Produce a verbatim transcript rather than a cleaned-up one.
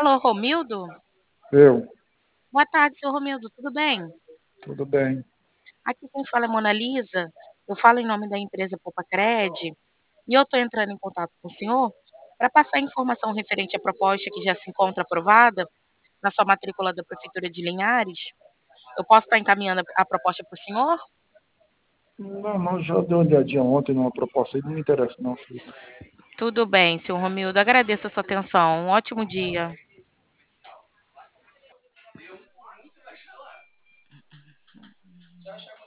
Alô, Romildo? Eu, Boa tarde, seu Romildo, tudo bem? tudo bem. Aqui quem fala é Mona Lisa, eu falo em nome da empresa Popacred e eu estou entrando em contato com o senhor para passar informação referente à proposta que já se encontra aprovada na sua matrícula da Prefeitura de Linhares. Eu posso estar encaminhando a a proposta para o senhor? Não, não, já dei uma olhadinha ontem numa proposta aí, não me interessa não, filho. Tudo bem, senhor Romildo, agradeço a sua atenção. Um ótimo dia.